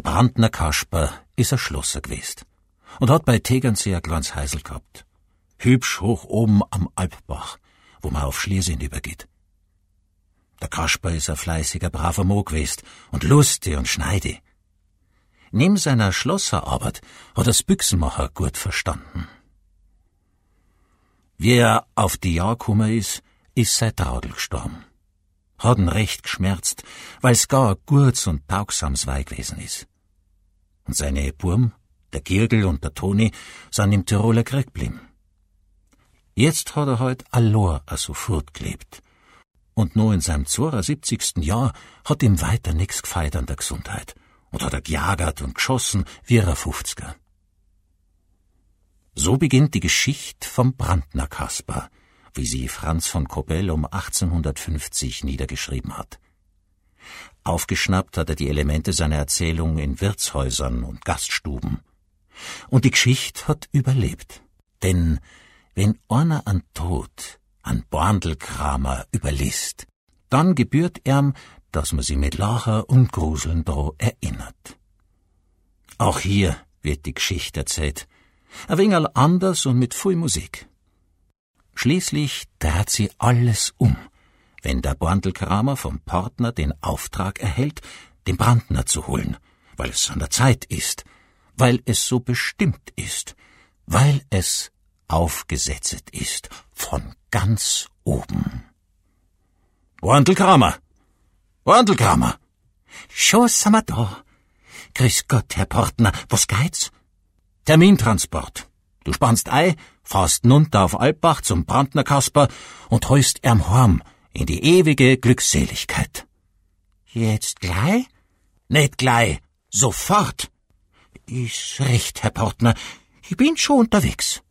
Der Brandner Kasper is ein Schlosser gewesen und hat bei Tegernsee ein kleines Häusl gehabt. Hübsch hoch oben am Alpbach, wo man auf Schliersinn übergeht. Der Kasper is ein fleißiger, braver Mo gewesen und lustig und schneidi. Neben seiner Schlosserarbeit hat er's Büchsenmacher gut verstanden. Wie er auf die Jahr gekommen ist sein Traudl gestorben. Hat ihn recht geschmerzt, weil's gar ein gutes und taugsames Weih gewesen is. Und seine Burm, der Girgel und der Toni, sind im Tiroler Krieg geblieben. Jetzt hat er heut allein so fortgelebt. Und nur in seinem 72. Jahr hat ihm weiter nix gefeit an der Gesundheit. Und hat er gejagert und geschossen wie ein 50er. So beginnt die Geschichte vom Brandner Kasper, wie sie Franz von Kobell um 1850 niedergeschrieben hat. Aufgeschnappt hat er die Elemente seiner Erzählung in Wirtshäusern und Gaststuben. Und die Geschichte hat überlebt. Denn wenn einer an Tod, an Borndelkramer überlässt, dann gebührt ihm, dass man sie mit Lacher und Gruseln dro erinnert. Auch hier wird die Geschichte erzählt, ein wenig anders und mit viel Musik. Schließlich dreht sie alles wenn der Borndelkramer vom Partner den Auftrag erhält, den Brandner zu holen, weil es an der Zeit ist, weil es so bestimmt ist, weil es aufgesetzt ist von ganz oben. Borndelkramer! Borndelkramer! Schon sind wir da. Grüß Gott, Herr Partner, was geht's? Termintransport. Du spannst ei, fahrst nunter auf Alpbach zum Brandner Kasper und heust ihm heim in die ewige Glückseligkeit. Jetzt gleich? Nicht gleich, sofort. Ist recht, Herr Partner, ich bin schon unterwegs.